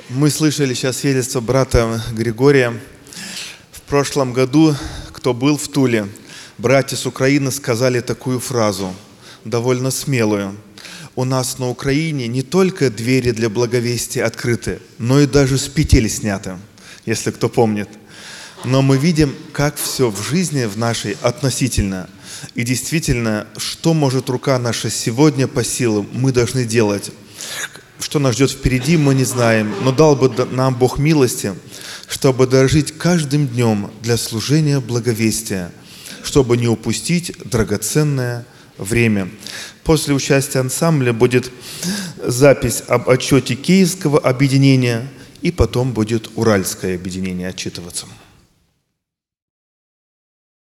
Мы слышали сейчас свидетельство брата Григория. В прошлом году, кто был в Туле, братья с Украины сказали такую фразу, довольно смелую. У нас на Украине не только двери для благовестия открыты, но и даже с петель сняты, если кто помнит. Но мы видим, как все в жизни в нашей относительно. И действительно, что может рука наша сегодня по силам, мы должны делать. Что нас ждет впереди, мы не знаем, но дал бы нам Бог милости, чтобы дожить каждым днем для служения благовестия, чтобы не упустить драгоценное время. После участия ансамбля будет запись об отчете Киевского объединения, и потом будет Уральское объединение отчитываться.